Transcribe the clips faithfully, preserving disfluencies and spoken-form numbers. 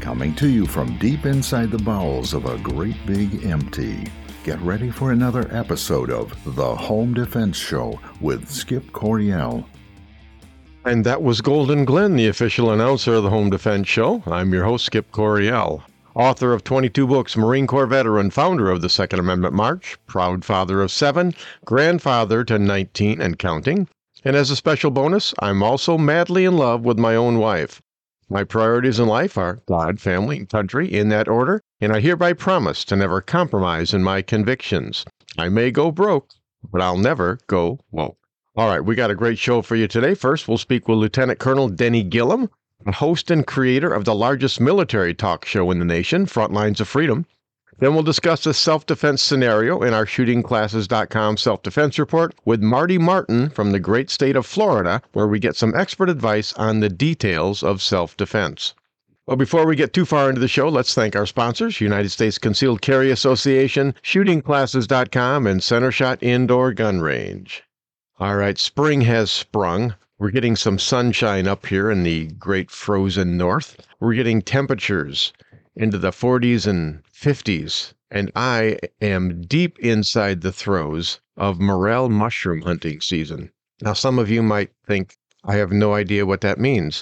Coming to you from deep inside the bowels of a great big empty. Get ready for another episode of The Home Defense Show with Skip Coryell. And that was Golden Glenn, the official announcer of the Home Defense Show. I'm your host, Skip Coryell. Author of twenty-two books, Marine Corps veteran, founder of the Second Amendment March, proud father of seven, grandfather to nineteen and counting. And as a special bonus, I'm also madly in love with my own wife. My priorities in life are God, family, and country, in that order, and I hereby promise to never compromise in my convictions. I may go broke, but I'll never go woke. All right, we got a great show for you today. First, we'll speak with Lieutenant Colonel Denny Gillum, the host and creator of the largest military talk show in the nation, Frontlines of Freedom. Then we'll discuss a self-defense scenario in our shooting classes dot com self-defense report with Marty Martin from the great state of Florida, where we get some expert advice on the details of self-defense. Well, before we get too far into the show, let's thank our sponsors, United States Concealed Carry Association, shooting classes dot com, and CenterShot Indoor Gun Range. All right, spring has sprung. We're getting some sunshine up here in the great frozen north. We're getting temperatures into the forties and fifties, and I am deep inside the throes of morel mushroom hunting season. Now, some of you might think I have no idea what that means,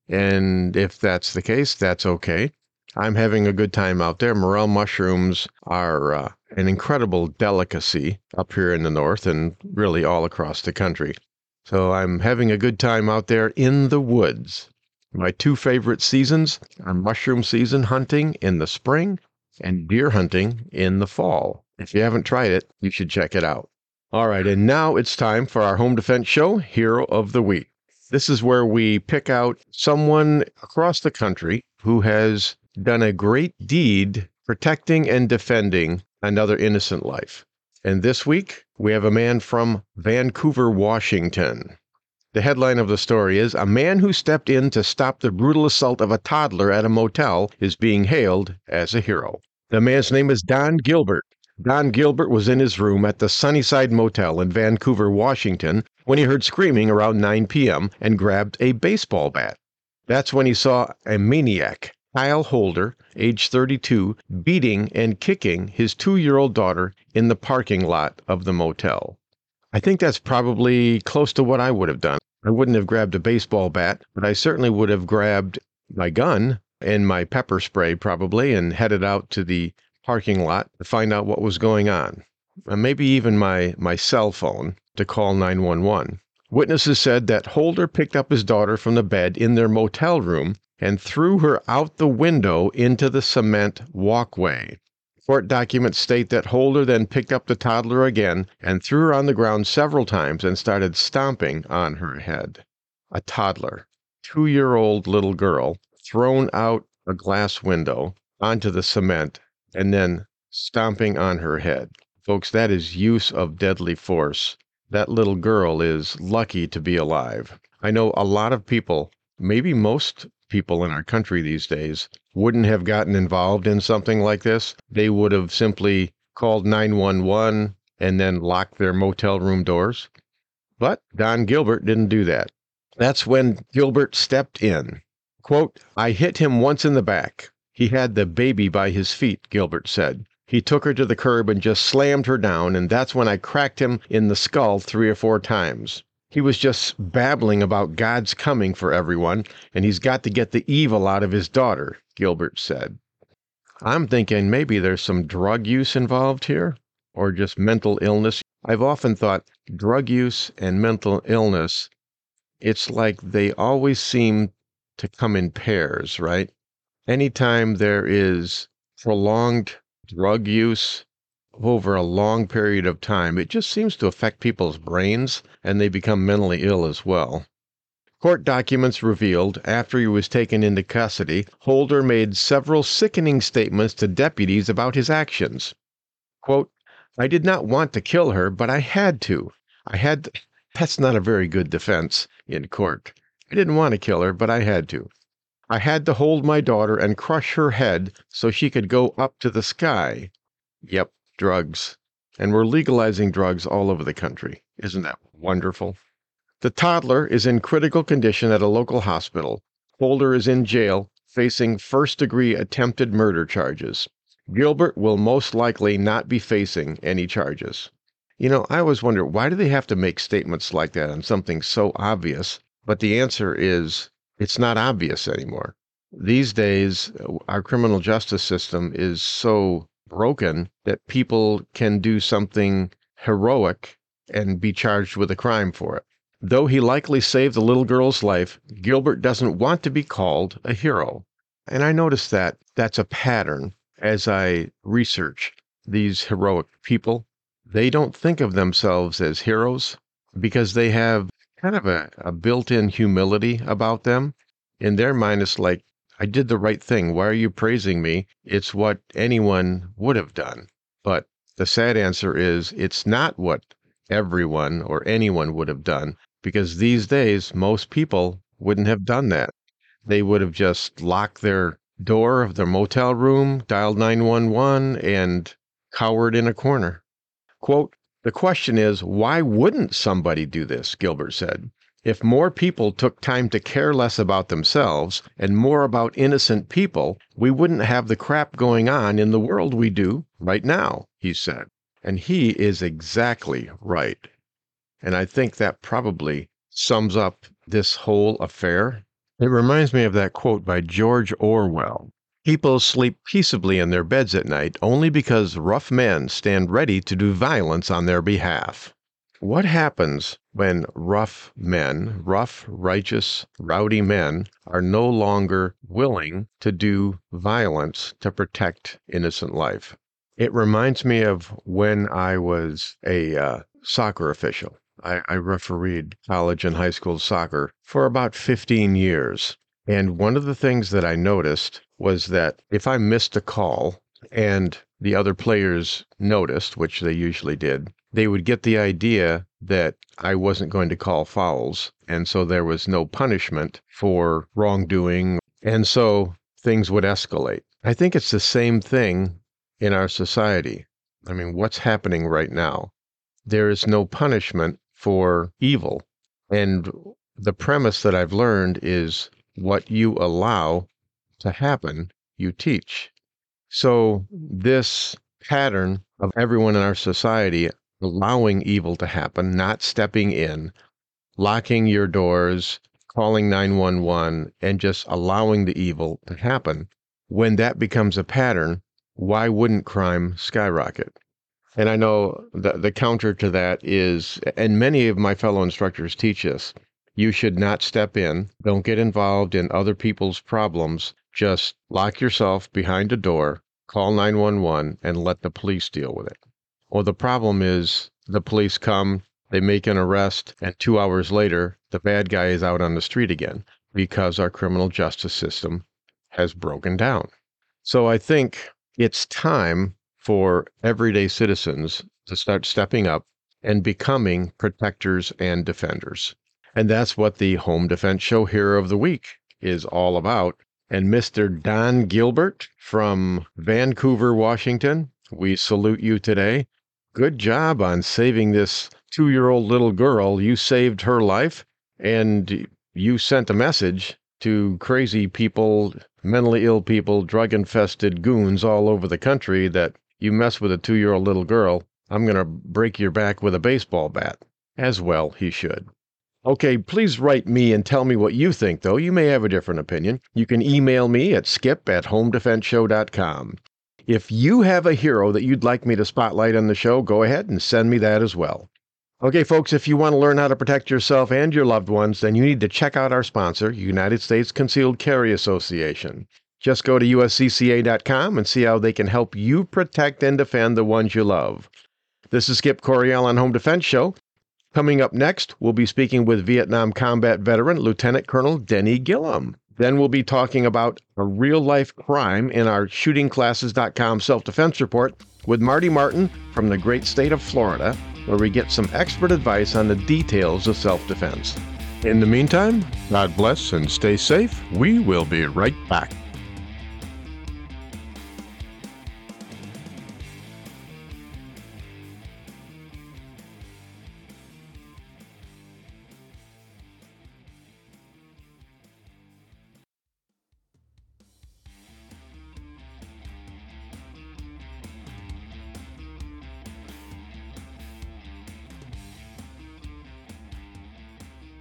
and if that's the case, that's okay. I'm having a good time out there. Morel mushrooms are uh, an incredible delicacy up here in the north and really all across the country. So I'm having a good time out there in the woods. My two favorite seasons are mushroom season hunting in the spring and deer hunting in the fall. If you haven't tried it, you should check it out. All right, and now it's time for our Home Defense Show, Hero of the Week. This is where we pick out someone across the country who has done a great deed protecting and defending another innocent life. And this week, we have a man from Vancouver, Washington. The headline of the story is, "A man who stepped in to stop the brutal assault of a toddler at a motel is being hailed as a hero." The man's name is Don Gilbert. Don Gilbert was in his room at the Sunnyside Motel in Vancouver, Washington, when he heard screaming around nine p.m. and grabbed a baseball bat. That's when he saw a maniac, Kyle Holder, age thirty-two, beating and kicking his two-year-old daughter in the parking lot of the motel. I think that's probably close to what I would have done. I wouldn't have grabbed a baseball bat, but I certainly would have grabbed my gun and my pepper spray probably and headed out to the parking lot to find out what was going on. And maybe even my, my cell phone to call nine one one. Witnesses said that Holder picked up his daughter from the bed in their motel room and threw her out the window into the cement walkway. Court documents state that Holder then picked up the toddler again and threw her on the ground several times and started stomping on her head. A toddler, two-year-old little girl, thrown out a glass window onto the cement and then stomping on her head. Folks, that is use of deadly force. That little girl is lucky to be alive. I know a lot of people, maybe most people in our country these days, wouldn't have gotten involved in something like this. They would have simply called nine one one and then locked their motel room doors. But Don Gilbert didn't do that. That's when Gilbert stepped in. Quote, "I hit him once in the back. He had the baby by his feet," Gilbert said. "He took her to the curb and just slammed her down, and that's when I cracked him in the skull three or four times. He was just babbling about God's coming for everyone, and he's got to get the evil out of his daughter," Gilbert said. I'm thinking maybe there's some drug use involved here, or just mental illness. I've often thought drug use and mental illness, it's like they always seem to come in pairs, right? Anytime there is prolonged drug use over a long period of time, it just seems to affect people's brains, and they become mentally ill as well. Court documents revealed after he was taken into custody, Holder made several sickening statements to deputies about his actions. Quote, "I did not want to kill her, but I had to. I had to." That's not a very good defense in court. I didn't want to kill her, but I had to. "I had to hold my daughter and crush her head so she could go up to the sky." Yep, drugs. And we're legalizing drugs all over the country. Isn't that wonderful? The toddler is in critical condition at a local hospital. Holder is in jail facing first-degree attempted murder charges. Gilbert will most likely not be facing any charges. You know, I always wonder, why do they have to make statements like that on something so obvious? But the answer is, it's not obvious anymore. These days, our criminal justice system is so broken that people can do something heroic and be charged with a crime for it. Though he likely saved the little girl's life, Gilbert doesn't want to be called a hero. And I noticed that that's a pattern as I research these heroic people. They don't think of themselves as heroes because they have kind of a, a built-in humility about them. In their mind, it's like, I did the right thing. Why are you praising me? It's what anyone would have done. But the sad answer is it's not what everyone or anyone would have done, because these days, most people wouldn't have done that. They would have just locked their door of their motel room, dialed nine one one, and cowered in a corner. Quote, "The question is, why wouldn't somebody do this?" Gilbert said. "If more people took time to care less about themselves and more about innocent people, we wouldn't have the crap going on in the world we do right now," he said. And he is exactly right. And I think that probably sums up this whole affair. It reminds me of that quote by George Orwell. "People sleep peaceably in their beds at night only because rough men stand ready to do violence on their behalf." What happens when rough men, rough, righteous, rowdy men, are no longer willing to do violence to protect innocent life? It reminds me of when I was a uh, soccer official. I, I refereed college and high school soccer for about fifteen years. And one of the things that I noticed was that if I missed a call and the other players noticed, which they usually did, they would get the idea that I wasn't going to call fouls. And so there was no punishment for wrongdoing. And so things would escalate. I think it's the same thing in our society. I mean, what's happening right now? There is no punishment for evil. And the premise that I've learned is what you allow to happen, you teach. So this pattern of everyone in our society allowing evil to happen, not stepping in, locking your doors, calling nine one one, and just allowing the evil to happen, when that becomes a pattern, why wouldn't crime skyrocket? And I know the, the counter to that is, and many of my fellow instructors teach us, you should not step in. Don't get involved in other people's problems. Just lock yourself behind a door, call nine one one, and let the police deal with it. Well, the problem is the police come, they make an arrest, and two hours later, the bad guy is out on the street again because our criminal justice system has broken down. So I think it's time for everyday citizens to start stepping up and becoming protectors and defenders. And that's what the Home Defense Show Hero of the Week is all about. And Mister Don Gilbert from Vancouver, Washington, we salute you today. Good job on saving this two-year-old little girl. You saved her life, and you sent a message to crazy people, mentally ill people, drug-infested goons all over the country that you mess with a two-year-old little girl, I'm going to break your back with a baseball bat. As well he should. Okay, please write me and tell me what you think, though. You may have a different opinion. You can email me at skip at home defense show dot com. If you have a hero that you'd like me to spotlight on the show, go ahead and send me that as well. Okay, folks, if you want to learn how to protect yourself and your loved ones, then you need to check out our sponsor, United States Concealed Carry Association. Just go to U S C C A dot com and see how they can help you protect and defend the ones you love. This is Skip Coryell on Home Defense Show. Coming up next, we'll be speaking with Vietnam combat veteran Lieutenant Colonel Denny Gillum. Then we'll be talking about a real-life crime in our shooting classes dot com self-defense report with Marty Martin from the great state of Florida, where we get some expert advice on the details of self-defense. In the meantime, God bless and stay safe. We will be right back.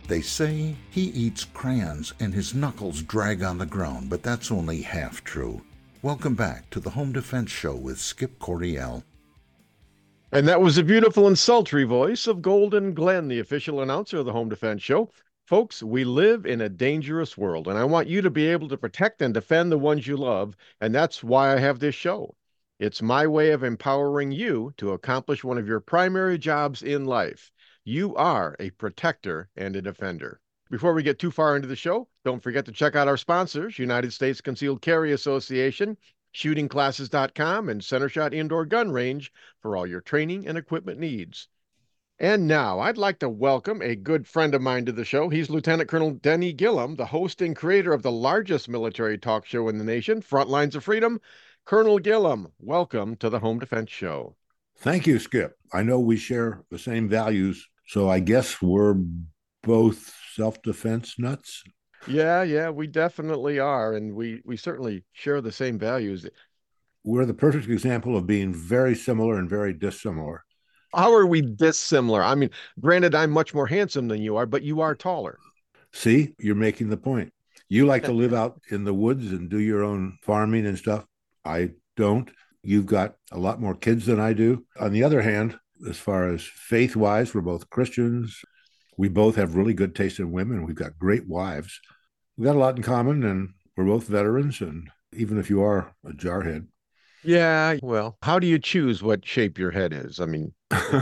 They say he eats crayons and his knuckles drag on the ground, but that's only half true. Welcome back to the Home Defense Show with Skip Coryell. And that was the beautiful and sultry voice of Golden Glenn, the official announcer of the Home Defense Show. Folks, we live in a dangerous world, and I want you to be able to protect and defend the ones you love, and that's why I have this show. It's my way of empowering you to accomplish one of your primary jobs in life. You are a protector and a defender. Before we get too far into the show, don't forget to check out our sponsors, United States Concealed Carry Association, shooting classes dot com, and Centershot Indoor Gun Range for all your training and equipment needs. And now I'd like to welcome a good friend of mine to the show. He's Lieutenant Colonel Denny Gillum, the host and creator of the largest military talk show in the nation, Front Lines of Freedom. Colonel Gillum, welcome to the Home Defense Show. Thank you, Skip. I know we share the same values, so I guess we're both self-defense nuts. Yeah, yeah, we definitely are, and we, we certainly share the same values. We're the perfect example of being very similar and very dissimilar. How are we dissimilar? I mean, granted, I'm much more handsome than you are, but you are taller. See, you're making the point. You like to live out in the woods and do your own farming and stuff. I don't. You've got a lot more kids than I do. On the other hand, as far as faith-wise, we're both Christians. We both have really good taste in women. We've got great wives. We've got a lot in common, and we're both veterans, and even if you are a jarhead. Yeah, well, how do you choose what shape your head is? I mean...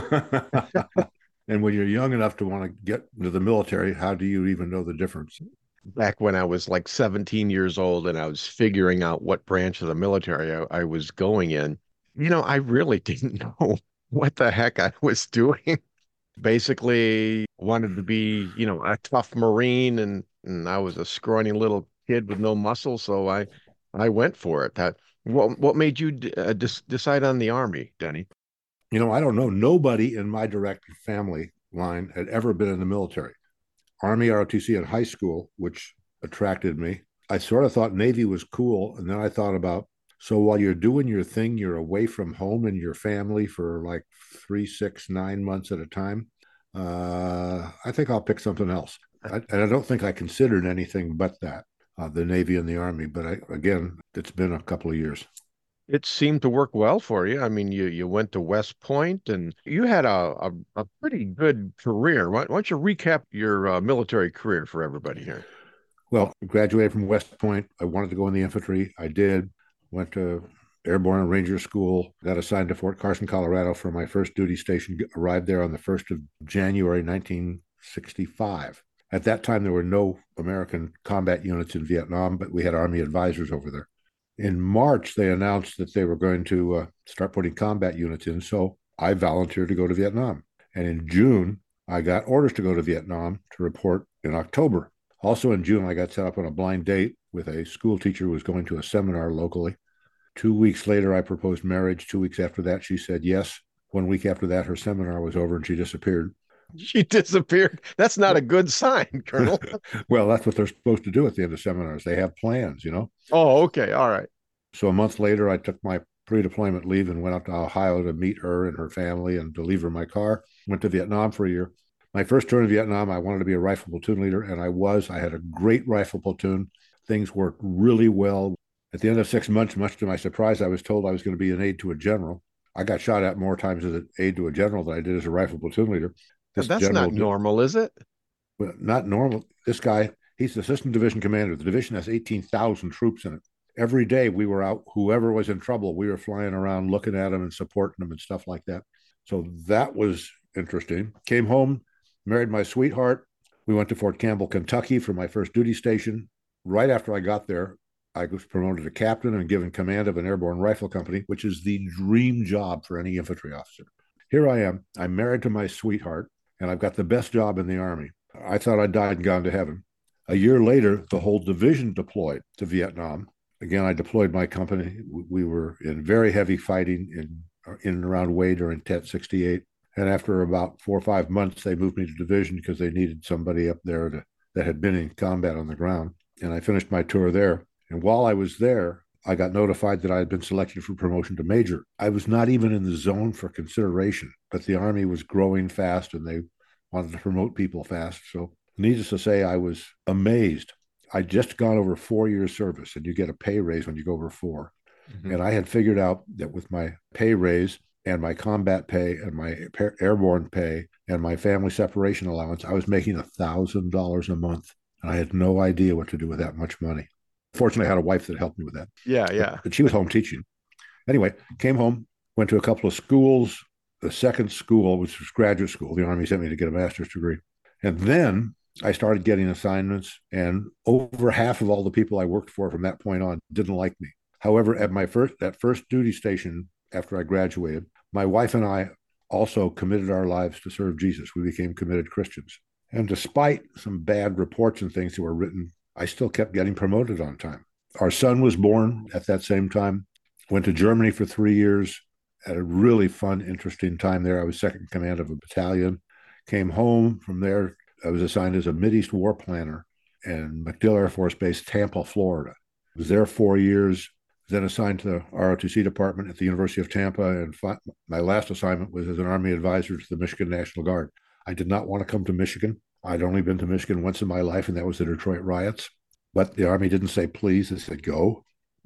And when you're young enough to want to get into the military, how do you even know the difference? Back when I was like seventeen years old and I was figuring out what branch of the military I, I was going in, you know, I really didn't know what the heck I was doing. Basically wanted to be, you know, a tough Marine, and, and I was a scrawny little kid with no muscle, so I I went for it. That what what made you d- uh, dis- decide on the Army, Denny? You know, I don't know. Nobody in my direct family line had ever been in the military. Army, R O T C in high school, which attracted me. I sort of thought Navy was cool. And then I thought about, so while you're doing your thing, you're away from home and your family for like three, six, nine months at a time. Uh, I think I'll pick something else. I, and I don't think I considered anything but that, uh, the Navy and the Army. But I, again, it's been a couple of years. It seemed to work well for you. I mean, you you went to West Point and you had a a, a pretty good career. Why, why don't you recap your uh, military career for everybody here? Well, graduated from West Point. I wanted to go in the infantry. I did. Went to Airborne and Ranger School. Got assigned to Fort Carson, Colorado for my first duty station. Arrived there on the first of January, nineteen sixty-five. At that time, there were no American combat units in Vietnam, but we had Army advisors over there. In March, they announced that they were going to uh, start putting combat units in, so I volunteered to go to Vietnam. And in June, I got orders to go to Vietnam to report in October. Also in June, I got set up on a blind date with a school teacher who was going to a seminar locally. Two weeks later, I proposed marriage. Two weeks after that, she said yes. One week after that, her seminar was over and she disappeared. She disappeared. That's not a good sign, Colonel. Well, that's what they're supposed to do at the end of seminars. They have plans, you know. Oh, okay. All right. So a month later, I took my pre-deployment leave and went up to Ohio to meet her and her family and to leave her my car. Went to Vietnam for a year. My first tour in Vietnam, I wanted to be a rifle platoon leader, and I was. I had a great rifle platoon. Things worked really well. At the end of six months, much to my surprise, I was told I was going to be an aide to a general. I got shot at more times as an aide to a general than I did as a rifle platoon leader. This That's not normal, is it? Well, not normal. This guy, he's the assistant division commander. The division has eighteen thousand troops in it. Every day we were out, whoever was in trouble, we were flying around looking at them and supporting them and stuff like that. So that was interesting. Came home, married my sweetheart. We went to Fort Campbell, Kentucky for my first duty station. Right after I got there, I was promoted to captain and given command of an airborne rifle company, which is the dream job for any infantry officer. Here I am. I'm married to my sweetheart, and I've got the best job in the Army. I thought I'd died and gone to heaven. A year later, the whole division deployed to Vietnam. Again, I deployed my company. We were in very heavy fighting in, in and around Hue during Tet sixty-eight. And after about four or five months, they moved me to division because they needed somebody up there to, that had been in combat on the ground. And I finished my tour there. And while I was there, I got notified that I had been selected for promotion to major. I was not even in the zone for consideration, but the Army was growing fast and they wanted to promote people fast. So Needless to say, I was amazed. I'd just gone over four years service, and you get a pay raise when you go over four. Mm-hmm. And I had figured out that with my pay raise and my combat pay and my airborne pay and my family separation allowance, I was making one thousand dollars a month. And I had no idea what to do with that much money. Fortunately, I had a wife that helped me with that. Yeah, yeah. But, but she was home teaching. Anyway, came home, went to a couple of schools. The second school, which was graduate school, the Army sent me to get a master's degree. And then I started getting assignments, and over half of all the people I worked for from that point on didn't like me. However, at my first, that first duty station after I graduated, my wife and I also committed our lives to serve Jesus. We became committed Christians. And despite some bad reports and things that were written, I still kept getting promoted on time. Our son was born at that same time, went to Germany for three years, had a really fun, interesting time there. I was second in command of a battalion, came home from there. I was assigned as a Mideast war planner in MacDill Air Force Base, Tampa, Florida. I was there four years, then assigned to the R O T C department at the University of Tampa. And fi- my last assignment was as an Army advisor to the Michigan National Guard. I did not want to come to Michigan. I'd only been to Michigan once in my life, and that was the Detroit riots. But the Army didn't say please, they said go.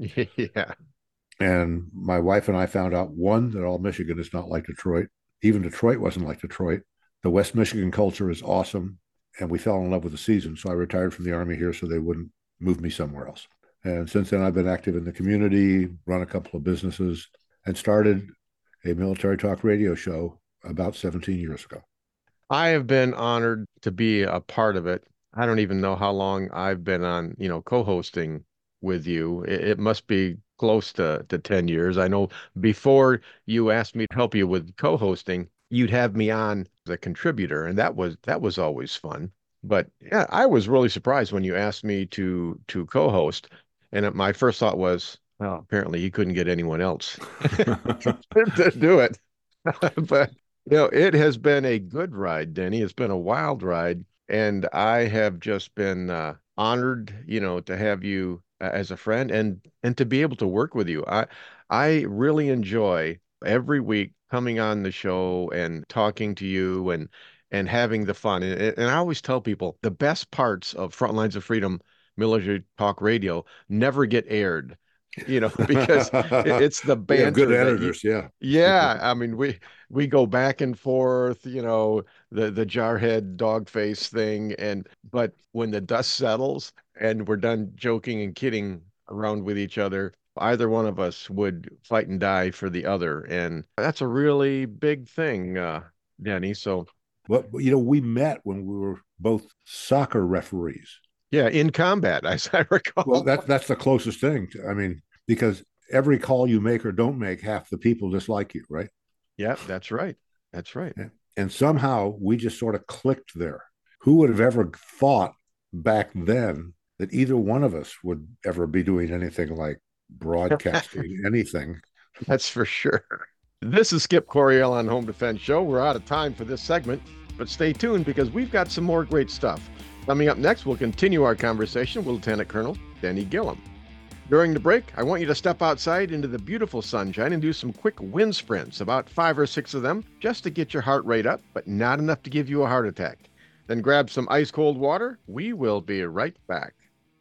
Yeah. And my wife and I found out, one, that all Michigan is not like Detroit. Even Detroit wasn't like Detroit. The West Michigan culture is awesome. And we fell in love with the season. So I retired from the Army here so they wouldn't move me somewhere else. And since then, I've been active in the community, run a couple of businesses, and started a military talk radio show about seventeen years ago. I have been honored to be a part of it. I don't even know how long I've been on, you know, co-hosting with you. It, it must be close to, to ten years. I know before you asked me to help you with co-hosting, you'd have me on as a contributor, and that was that was always fun. But yeah, I was really surprised when you asked me to to co-host, and my first thought was, well, apparently you couldn't get anyone else to do it. But you know, it has been a good ride, Denny. It's been a wild ride, and I have just been uh, honored, you know, to have you uh, as a friend and and to be able to work with you. I I really enjoy every week coming on the show and talking to you and and having the fun. And, and I always tell people the best parts of Front Lines of Freedom Military Talk Radio never get aired, you know, because it, it's the banter. Yeah, good editors, you, yeah. Yeah, I mean, we we go back and forth, you know, the the jarhead dog face thing, and but when the dust settles and we're done joking and kidding around with each other, either one of us would fight and die for the other. And that's a really big thing, uh, Denny. So, well, you know, we met when we were both soccer referees. Yeah, in combat, as I recall. Well, that's, that's the closest thing. To, I mean, because every call you make or don't make, half the people dislike you, right? Yeah, that's right. That's right. And, and somehow we just sort of clicked there. Who would have ever thought back then that either one of us would ever be doing anything like broadcasting anything? That's for sure. This is Skip Coryell on Home Defense Show. We're out of time for this segment, but stay tuned because we've got some more great stuff. Coming up next, we'll continue our conversation with Lieutenant Colonel Denny Gillum. During the break, I want you to step outside into the beautiful sunshine and do some quick wind sprints, about five or six of them, just to get your heart rate up, but not enough to give you a heart attack. Then grab some ice cold water. We will be right back.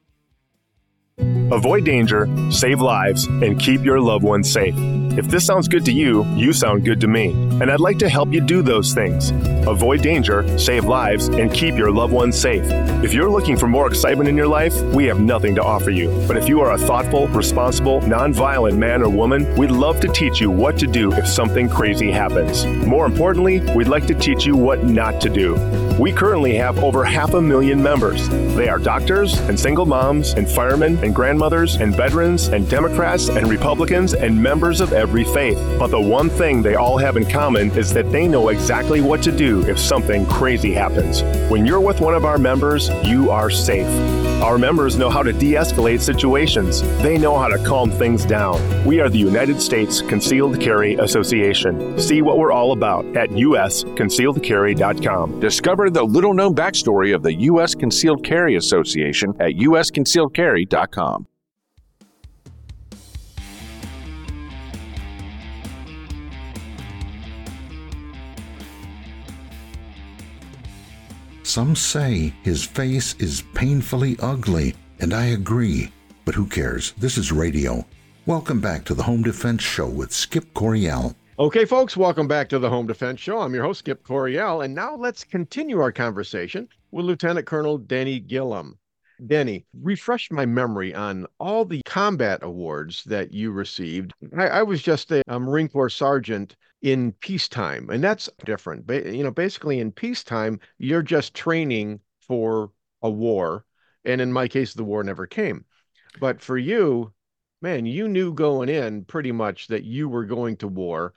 Avoid danger, save lives, and keep your loved ones safe. If this sounds good to you, you sound good to me, and I'd like to help you do those things. Avoid danger, save lives, and keep your loved ones safe. If you're looking for more excitement in your life, we have nothing to offer you. But if you are a thoughtful, responsible, nonviolent man or woman, we'd love to teach you what to do if something crazy happens. More importantly, we'd like to teach you what not to do. We currently have over half a million members. They are doctors and single moms and firemen and grandmothers and veterans and Democrats and Republicans and members of every faith. But the one thing they all have in common is that they know exactly what to do if something crazy happens. When you're with one of our members, you are safe. Our members know how to de-escalate situations. They know how to calm things down. We are the United States Concealed Carry Association. See what we're all about at U S concealed carry dot com. Discover the little-known backstory of the U S Concealed Carry Association at U S concealed carry dot com. Some say his face is painfully ugly, and I agree. But who cares? This is radio. Welcome back to the Home Defense Show with Skip Coryell. Okay, folks, welcome back to the Home Defense Show. I'm your host, Skip Coryell, and now let's continue our conversation with Lieutenant Colonel Denny Gillum. Denny, refresh my memory on all the combat awards that you received. I, I was just a, a Marine Corps sergeant in peacetime, and that's different. Ba- you know, basically in peacetime, you're just training for a war, and in my case, the war never came. But for you, man, you knew going in pretty much that you were going to war,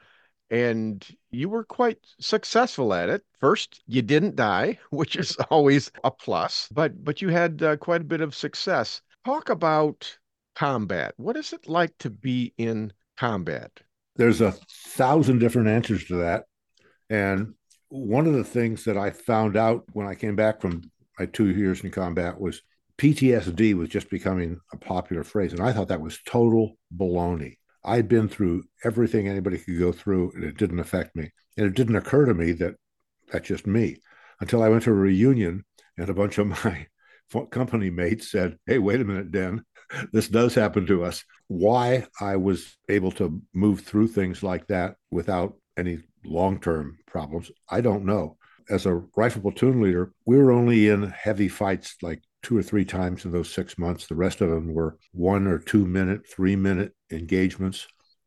and you were quite successful at it. First, you didn't die, which is always a plus, but but you had uh, quite a bit of success. Talk about combat. What is it like to be in combat? There's a thousand different answers to that. And one of the things that I found out when I came back from my two years in combat was P T S D was just becoming a popular phrase. And I thought that was total baloney. I'd been through everything anybody could go through, and it didn't affect me. And it didn't occur to me that that's just me until I went to a reunion and a bunch of my company mates said, hey, wait a minute, Den, this does happen to us. Why I was able to move through things like that without any long-term problems, I don't know. As a rifle platoon leader, we were only in heavy fights like two or three times in those six months. The rest of them were one or two minute, three minute engagements.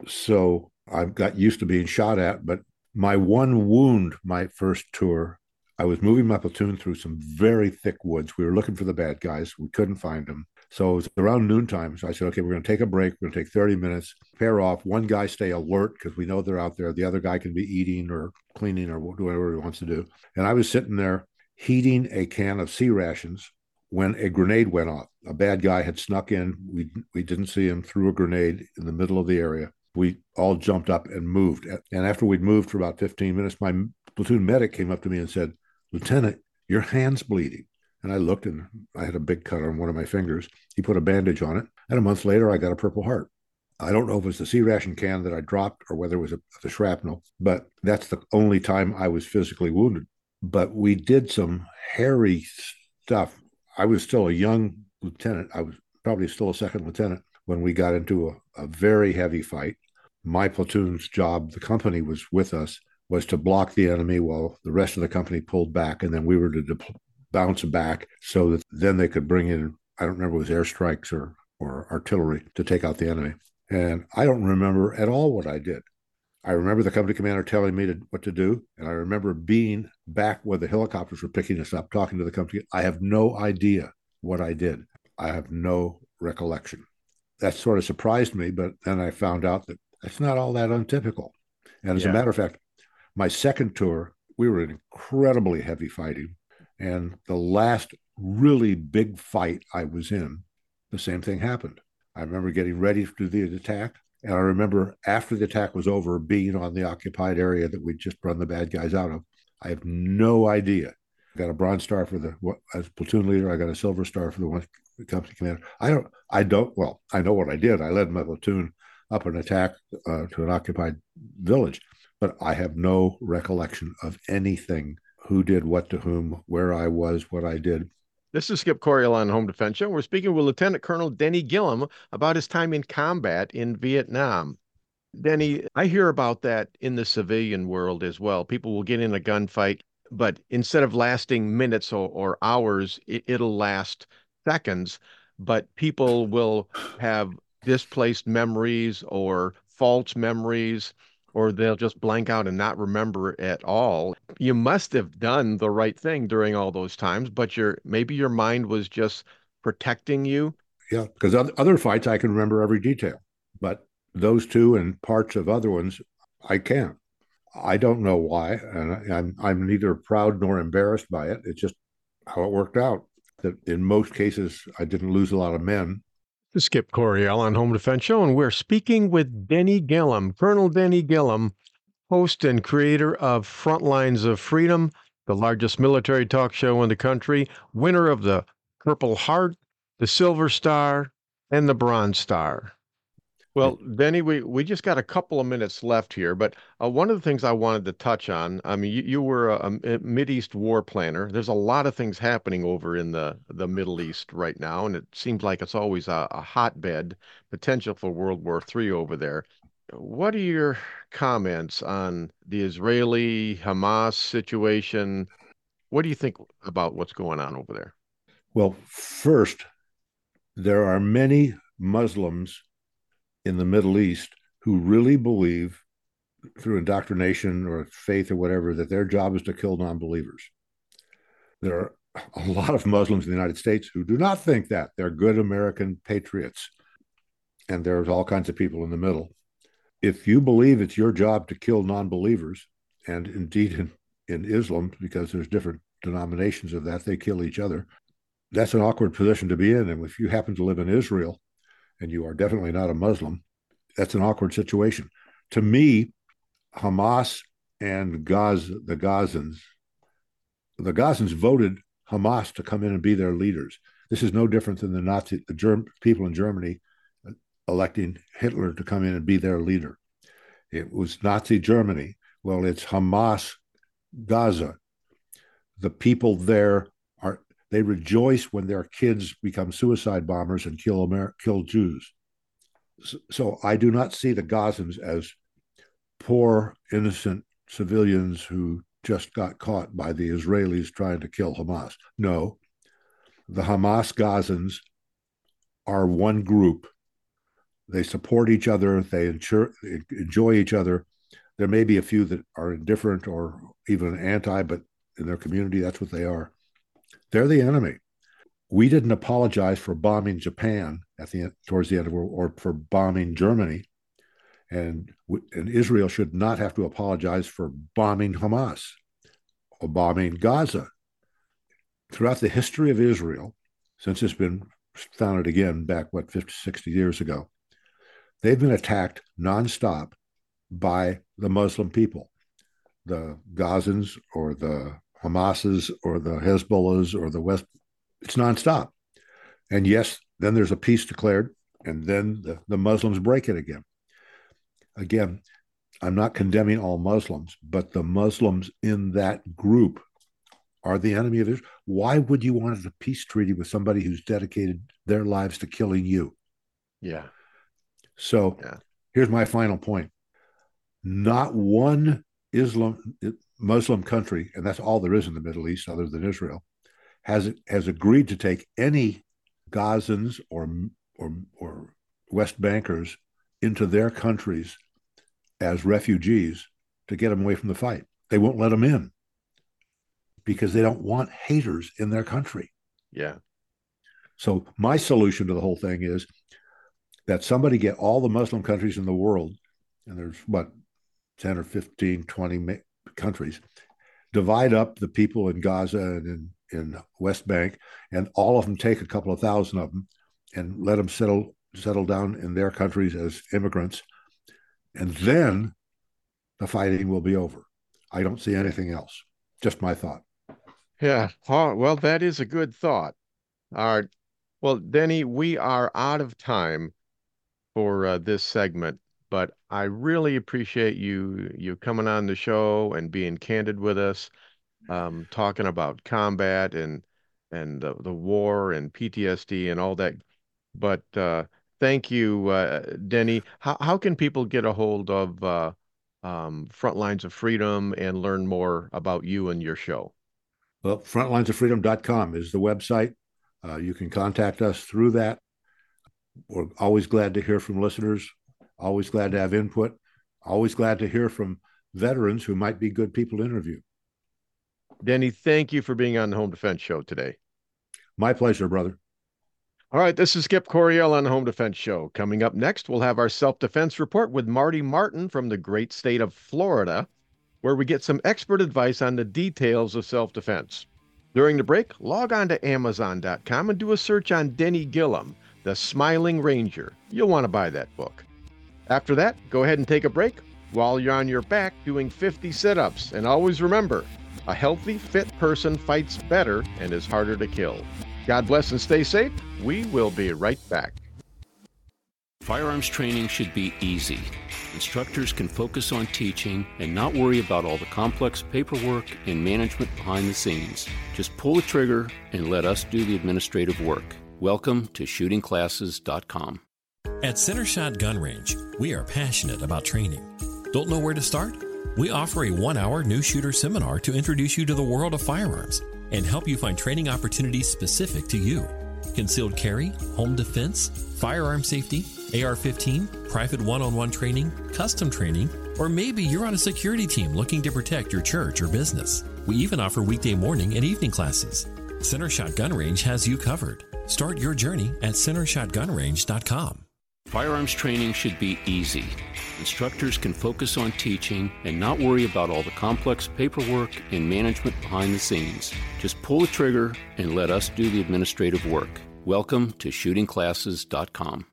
So I got used to being shot at, but my one wound, my first tour, I was moving my platoon through some very thick woods. We were looking for the bad guys. We couldn't find them. So it was around noontime. So I said, okay, we're going to take a break. We're going to take thirty minutes, pair off. One guy stay alert because we know they're out there. The other guy can be eating or cleaning or whatever he wants to do. And I was sitting there heating a can of C rations when a grenade went off. A bad guy had snuck in. We we didn't see him, threw a grenade in the middle of the area. We all jumped up and moved. And after we'd moved for about fifteen minutes, my platoon medic came up to me and said, Lieutenant, your hand's bleeding. And I looked, and I had a big cut on one of my fingers. He put a bandage on it. And a month later, I got a Purple Heart. I don't know if it was the C ration can that I dropped or whether it was a, the shrapnel, but that's the only time I was physically wounded. But we did some hairy stuff. I was still a young lieutenant. I was probably still a second lieutenant when we got into a, a very heavy fight. My platoon's job, the company was with us, was to block the enemy while the rest of the company pulled back, and then we were to de- bounce back so that then they could bring in, I don't remember if it was airstrikes or, or artillery to take out the enemy. And I don't remember at all what I did. I remember the company commander telling me to, what to do, and I remember being back where the helicopters were picking us up, talking to the company. I have no idea what I did. I have no recollection. That sort of surprised me, but then I found out that that's not all that untypical. And as yeah. a matter of fact, my second tour, we were in incredibly heavy fighting. And the last really big fight I was in, the same thing happened. I remember getting ready to do the attack. And I remember after the attack was over, being on the occupied area that we'd just run the bad guys out of. I have no idea. I got a Bronze Star for the, as platoon leader, I got a Silver Star for the one the company commander. I don't, I don't, well, I know what I did. I led my platoon up an attack uh, to an occupied village, but I have no recollection of anything, who did what to whom, where I was, what I did. This is Skip Coryell on Home Defense Show. We're speaking with Lieutenant Colonel Denny Gillum about his time in combat in Vietnam. Denny, I hear about that in the civilian world as well. People will get in a gunfight, but instead of lasting minutes or, or hours, it, it'll last seconds. But people will have displaced memories or false memories, or they'll just blank out and not remember at all. You must have done the right thing during all those times, but your maybe your mind was just protecting you. Yeah, because other fights I can remember every detail, but those two and parts of other ones, I can't. I don't know why, and I'm I'm neither proud nor embarrassed by it. It's just how it worked out. That in most cases, I didn't lose a lot of men. This is Skip Coryell on Home Defense Show, and we're speaking with Denny Gillum, Colonel Denny Gillum, host and creator of Frontlines of Freedom, the largest military talk show in the country, winner of the Purple Heart, the Silver Star, and the Bronze Star. Well, Denny, we, we just got a couple of minutes left here, but uh, one of the things I wanted to touch on, I mean, you, you were a, a Mideast war planner. There's a lot of things happening over in the, the Middle East right now, and it seems like it's always a, a hotbed, potential for World War Three over there. What are your comments on the Israeli-Hamas situation? What do you think about what's going on over there? Well, first, there are many Muslims in the Middle East who really believe, through indoctrination or faith or whatever, that their job is to kill non-believers. There are a lot of Muslims in the United States who do not think that. They're good American patriots. And there's all kinds of people in the middle. If you believe it's your job to kill non-believers, and indeed in, in Islam, because there's different denominations of that, they kill each other, that's an awkward position to be in. And if you happen to live in Israel, and you are definitely not a Muslim, that's an awkward situation. To me, Hamas and Gaza, the Gazans, the Gazans voted Hamas to come in and be their leaders. This is no different than the Nazi, the German people in Germany electing Hitler to come in and be their leader. It was Nazi Germany. Well, it's Hamas, Gaza. The people there are, they rejoice when their kids become suicide bombers and kill Amer- kill Jews. So, so I do not see the Gazans as poor, innocent civilians who just got caught by the Israelis trying to kill Hamas. No, the Hamas Gazans are one group. They support each other. They ensure, enjoy each other. There may be a few that are indifferent or even anti, but in their community, that's what they are. They're the enemy. We didn't apologize for bombing Japan at the end, towards the end of the war, or for bombing Germany. And, and Israel should not have to apologize for bombing Hamas or bombing Gaza. Throughout the history of Israel, since it's been founded again back, what, fifty, sixty years ago, they've been attacked nonstop by the Muslim people, the Gazans or the Hamases or the Hezbollahs or the West. It's nonstop. And yes, then there's a peace declared, and then the, the Muslims break it again. Again, I'm not condemning all Muslims, but the Muslims in that group are the enemy of Israel. Why would you want a peace treaty with somebody who's dedicated their lives to killing you? Yeah. So yeah. Here's my final point. Not one Islam Muslim country, and that's all there is in the Middle East other than Israel, has has agreed to take any Gazans or or, or West Bankers into their countries as refugees to get them away from the fight. They won't let them in because they don't want haters in their country. Yeah. So my solution to the whole thing is that somebody get all the Muslim countries in the world, and there's what, ten or fifteen, twenty countries, divide up the people in Gaza and in, in West Bank, and all of them take a couple of thousand of them and let them settle settle down in their countries as immigrants. And then the fighting will be over. I don't see anything else. Just my thought. Yeah. Oh, well, that is a good thought. All right. Well, Denny, we are out of time for uh, this segment, but I really appreciate you you coming on the show and being candid with us, um, talking about combat and and the, the war and P T S D and all that. But uh, thank you, uh, Denny. How how can people get a hold of uh, um, Frontlines of Freedom and learn more about you and your show? Well, frontlines of freedom dot com is the website. Uh, you can contact us through that. We're always glad to hear from listeners, always glad to have input, always glad to hear from veterans who might be good people to interview. Denny, thank you for being on the Home Defense Show today. My pleasure, brother. All right, this is Skip Coryell on the Home Defense Show. Coming up next, we'll have our self-defense report with Marty Martin from the great state of Florida, where we get some expert advice on the details of self-defense. During the break, log on to amazon dot com and do a search on Denny Gillum, The Smiling Ranger. You'll want to buy that book. After that, go ahead and take a break while you're on your back doing fifty sit-ups. And always remember, a healthy, fit person fights better and is harder to kill. God bless and stay safe. We will be right back. Firearms training should be easy. Instructors can focus on teaching and not worry about all the complex paperwork and management behind the scenes. Just pull the trigger and let us do the administrative work. Welcome to shooting classes dot com. At Centershot Gun Range, we are passionate about training. Don't know where to start? We offer a one-hour new shooter seminar to introduce you to the world of firearms and help you find training opportunities specific to you. Concealed carry, home defense, firearm safety, A R fifteen, private one-on-one training, custom training, or maybe you're on a security team looking to protect your church or business. We even offer weekday morning and evening classes. Centershot Gun Range has you covered. Start your journey at Centershot Gun Range dot com. Firearms training should be easy. Instructors can focus on teaching and not worry about all the complex paperwork and management behind the scenes. Just pull the trigger and let us do the administrative work. Welcome to shooting classes dot com.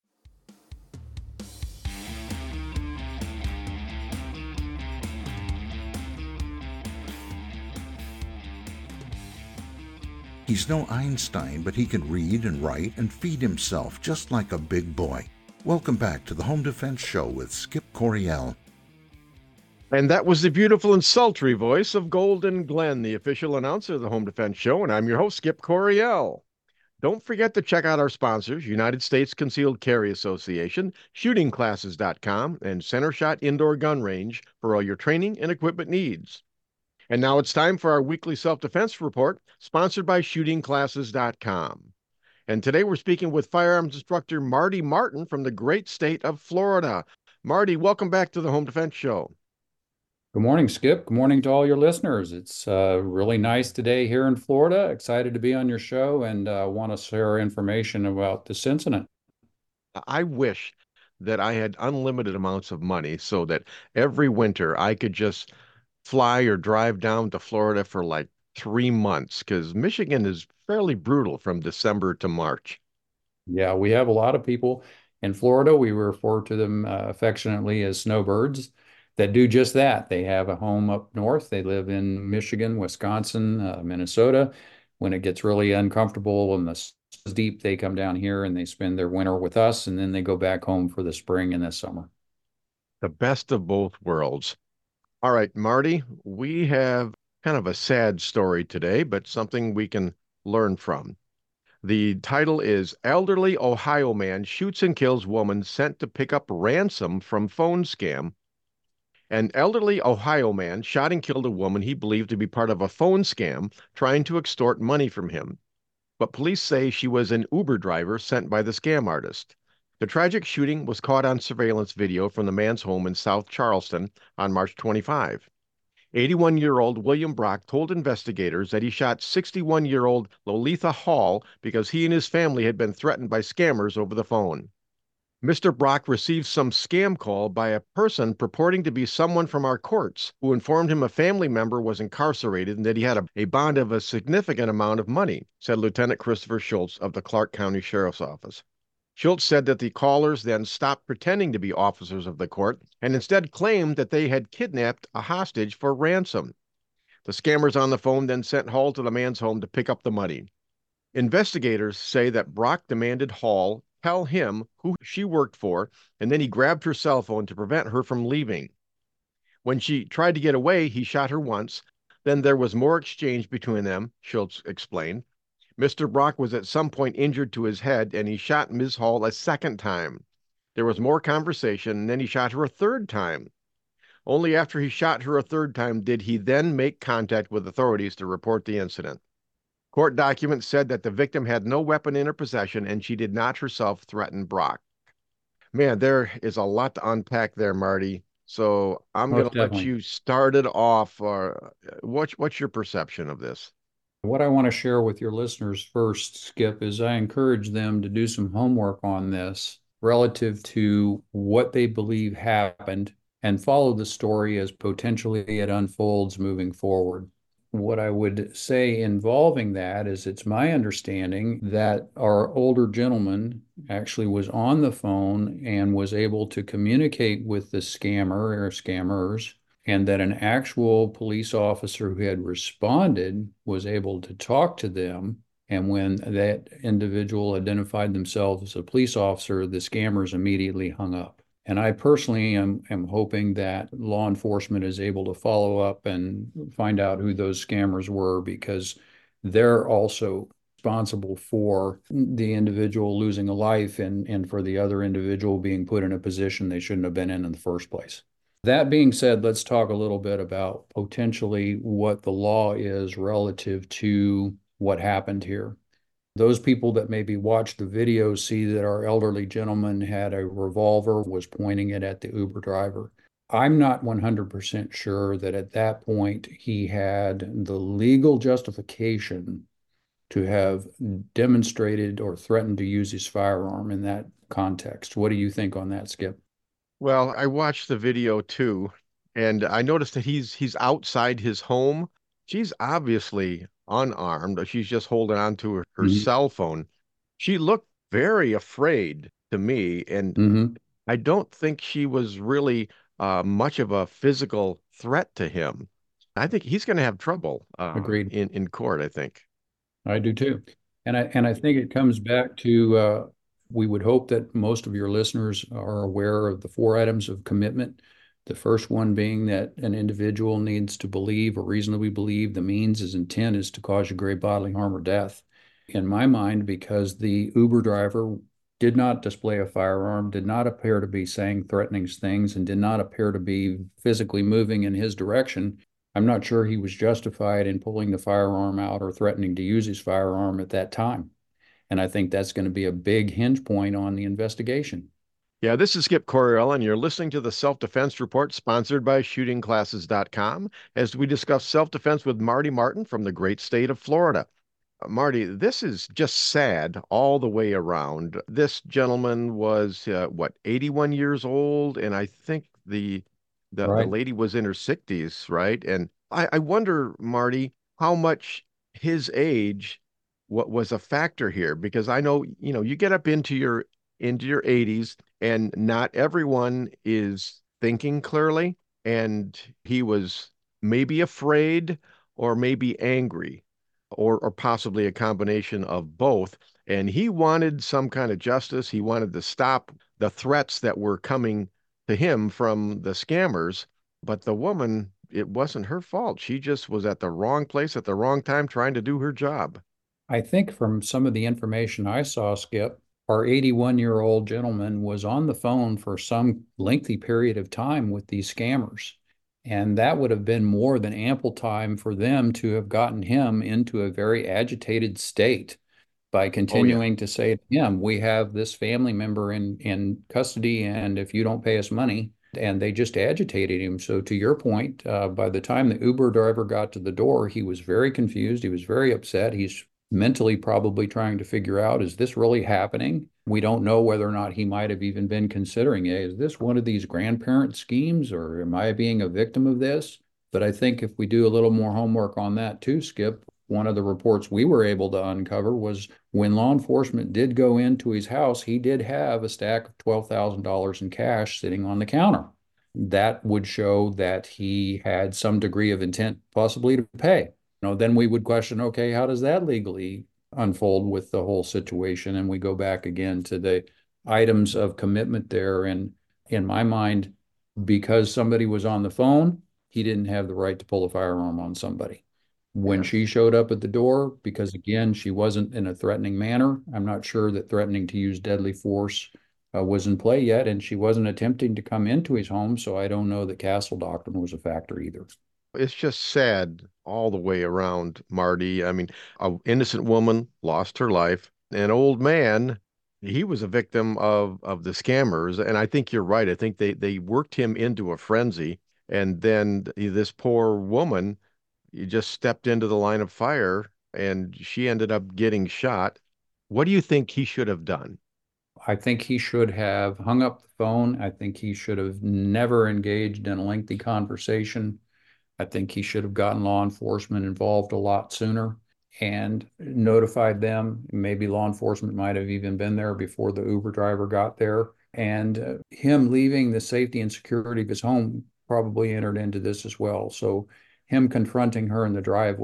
He's no Einstein, but he can read and write and feed himself just like a big boy. Welcome back to the Home Defense Show with Skip Coryell. And that was the beautiful and sultry voice of Golden Glenn, the official announcer of the Home Defense Show, and I'm your host, Skip Coryell. Don't forget to check out our sponsors, United States Concealed Carry Association, shooting classes dot com, and Centershot Indoor Gun Range for all your training and equipment needs. And now it's time for our weekly self-defense report, sponsored by shooting classes dot com. And today we're speaking with firearms instructor Marty Martin from the great state of Florida. Marty, welcome back to the Home Defense Show. Good morning, Skip. Good morning to all your listeners. It's uh, really nice today here in Florida. Excited to be on your show and uh, want to share information about this incident. I wish that I had unlimited amounts of money so that every winter I could just fly or drive down to Florida for like three months because Michigan is fairly brutal from December to March. Yeah, we have a lot of people in Florida. We refer to them uh, affectionately as snowbirds that do just that. They have a home up north. They live in Michigan, Wisconsin, uh, Minnesota. When it gets really uncomfortable and the snow is deep, they come down here and they spend their winter with us, and then they go back home for the spring and the summer. The best of both worlds. All right, Marty, we have kind of a sad story today, but something we can learn from. The title is Elderly Ohio Man Shoots and Kills Woman Sent to Pick Up Ransom from Phone Scam. An elderly Ohio man shot and killed a woman he believed to be part of a phone scam trying to extort money from him. But police say she was an Uber driver sent by the scam artist. The tragic shooting was caught on surveillance video from the man's home in South Charleston on March twenty-fifth. eighty-one-year-old William Brock told investigators that he shot sixty-one-year-old Lolitha Hall because he and his family had been threatened by scammers over the phone. Mister Brock received some scam call by a person purporting to be someone from our courts who informed him a family member was incarcerated and that he had a, a bond of a significant amount of money, said Lieutenant Christopher Schultz of the Clark County Sheriff's Office. Schultz said that the callers then stopped pretending to be officers of the court and instead claimed that they had kidnapped a hostage for ransom. The scammers on the phone then sent Hall to the man's home to pick up the money. Investigators say that Brock demanded Hall tell him who she worked for, and then he grabbed her cell phone to prevent her from leaving. When she tried to get away, he shot her once. Then there was more exchange between them, Schultz explained. Mister Brock was at some point injured to his head, and he shot Miz Hall a second time. There was more conversation, and then he shot her a third time. Only after he shot her a third time did he then make contact with authorities to report the incident. Court documents said that the victim had no weapon in her possession, and she did not herself threaten Brock. Man, there is a lot to unpack there, Marty. So I'm going to let you start it off. Or what, what's your perception of this? What I want to share with your listeners first, Skip, is I encourage them to do some homework on this relative to what they believe happened and follow the story as potentially it unfolds moving forward. What I would say involving that is it's my understanding that our older gentleman actually was on the phone and was able to communicate with the scammer or scammers, and that an actual police officer who had responded was able to talk to them And when that individual identified themselves as a police officer, the scammers immediately hung up. And I personally am, am hoping that law enforcement is able to follow up and find out who those scammers were, because they're also responsible for the individual losing a life and, and for the other individual being put in a position they shouldn't have been in in the first place. That being said, let's talk a little bit about potentially what the law is relative to what happened here. Those people that maybe watched the video see that our elderly gentleman had a revolver, was pointing it at the Uber driver. I'm not one hundred percent sure that at that point he had the legal justification to have demonstrated or threatened to use his firearm in that context. What do you think on that, Skip? Well, I watched the video too, and I noticed that he's he's outside his home. She's obviously unarmed. She's just holding on to her, her mm-hmm. cell phone. She looked very afraid to me, and mm-hmm. I don't think she was really uh, much of a physical threat to him. I think he's going to have trouble uh, Agreed. in in court, I think. I do too. And I and I think it comes back to uh, we would hope that most of your listeners are aware of the four items of commitment. The first one being that an individual needs to believe or reasonably believe the means, his intent is to cause you great bodily harm or death. In my mind, because the Uber driver did not display a firearm, did not appear to be saying threatening things, and did not appear to be physically moving in his direction, I'm not sure he was justified in pulling the firearm out or threatening to use his firearm at that time. And I think that's going to be a big hinge point on the investigation. Yeah, this is Skip Coryell, and you're listening to the Self-Defense Report sponsored by shooting classes dot com as we discuss self-defense with Marty Martin from the great state of Florida. Uh, Marty, this is just sad all the way around. This gentleman was, uh, what, eighty-one years old, and I think the the, right. the lady was in her sixties, right? And I, I wonder, Marty, how much his age what was a factor here, because I know, you know, you get up into your into your eighties and not everyone is thinking clearly, and he was maybe afraid or maybe angry or or possibly a combination of both, and he wanted some kind of justice. He wanted to stop the threats that were coming to him from the scammers, but the woman, it wasn't her fault. She just was at the wrong place at the wrong time trying to do her job. I think from some of the information I saw, Skip, our eighty-one-year-old gentleman was on the phone for some lengthy period of time with these scammers. And that would have been more than ample time for them to have gotten him into a very agitated state by continuing oh, yeah. to say to him, we have this family member in, in custody, and if you don't pay us money, and they just agitated him. So to your point, uh, by the time the Uber driver got to the door, he was very confused. He was very upset. He's mentally probably trying to figure out, is this really happening? We don't know whether or not he might have even been considering, hey, is this one of these grandparent schemes, or am I being a victim of this? But I think if we do a little more homework on that too, Skip, one of the reports we were able to uncover was when law enforcement did go into his house, he did have a stack of twelve thousand dollars in cash sitting on the counter. That would show that he had some degree of intent possibly to pay. You know, then we would question, okay, how does that legally unfold with the whole situation? And we go back again to the items of commitment there. And in my mind, because somebody was on the phone, he didn't have the right to pull a firearm on somebody. When yes. she showed up at the door, because again, she wasn't in a threatening manner, I'm not sure that threatening to use deadly force uh, was in play yet, and she wasn't attempting to come into his home, so I don't know that Castle Doctrine was a factor either. It's just sad all the way around, Marty. I mean, an innocent woman lost her life. An old man, he was a victim of, of the scammers. And I think you're right. I think they, they worked him into a frenzy. And then this poor woman, you just stepped into the line of fire and she ended up getting shot. What do you think he should have done? I think he should have hung up the phone. I think he should have never engaged in a lengthy conversation. I think he should have gotten law enforcement involved a lot sooner and notified them. Maybe law enforcement might have even been there before the Uber driver got there. And uh, him leaving the safety and security of his home probably entered into this as well. So him confronting her in the driveway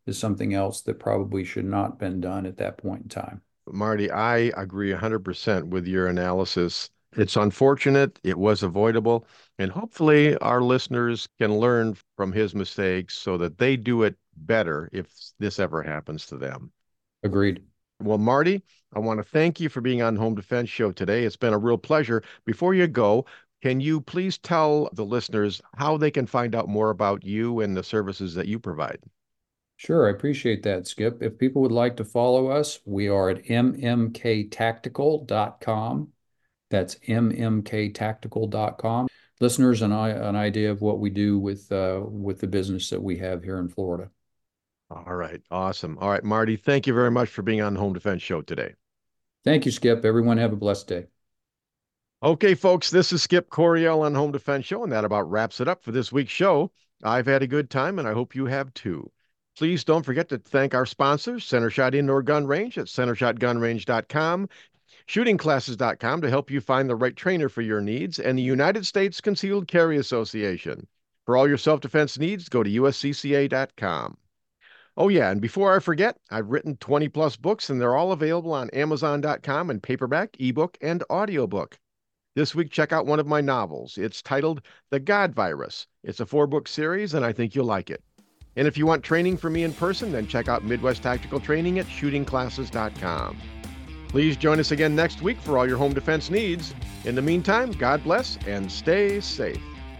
is something else that probably should not have been done at that point in time. Marty, I agree one hundred percent with your analysis. It's unfortunate. It was avoidable. And hopefully our listeners can learn from his mistakes so that they do it better if this ever happens to them. Agreed. Well, Marty, I want to thank you for being on Home Defense Show today. It's been a real pleasure. Before you go, can you please tell the listeners how they can find out more about you and the services that you provide? Sure, I appreciate that, Skip. If people would like to follow us, we are at m m k tactical dot com. That's m m k tactical dot com. Listeners, an, an idea of what we do with uh, with the business that we have here in Florida. All right, awesome. All right, Marty, thank you very much for being on the Home Defense Show today. Thank you, Skip. Everyone have a blessed day. Okay, folks, this is Skip Coryell on Home Defense Show, and that about wraps it up for this week's show. I've had a good time, and I hope you have too. Please don't forget to thank our sponsors, CenterShot Indoor Gun Range at center shot gun range dot com, shooting classes dot com to help you find the right trainer for your needs, and the United States Concealed Carry Association. For all your self-defense needs, go to U S C C A dot com. Oh yeah, and before I forget, I've written twenty plus books, and they're all available on amazon dot com in paperback, ebook, and audiobook. This week, check out one of my novels. It's titled The God Virus. It's a four-book series, and I think you'll like it. And if you want training from me in person, then check out Midwest Tactical Training at shooting classes dot com. Please join us again next week for all your home defense needs. In the meantime, God bless and stay safe.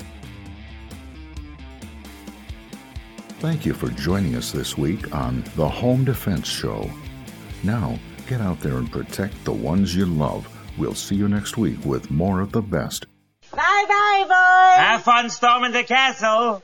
Thank you for joining us this week on The Home Defense Show. Now, get out there and protect the ones you love. We'll see you next week with more of the best. Bye-bye, boys! Have fun storming the castle!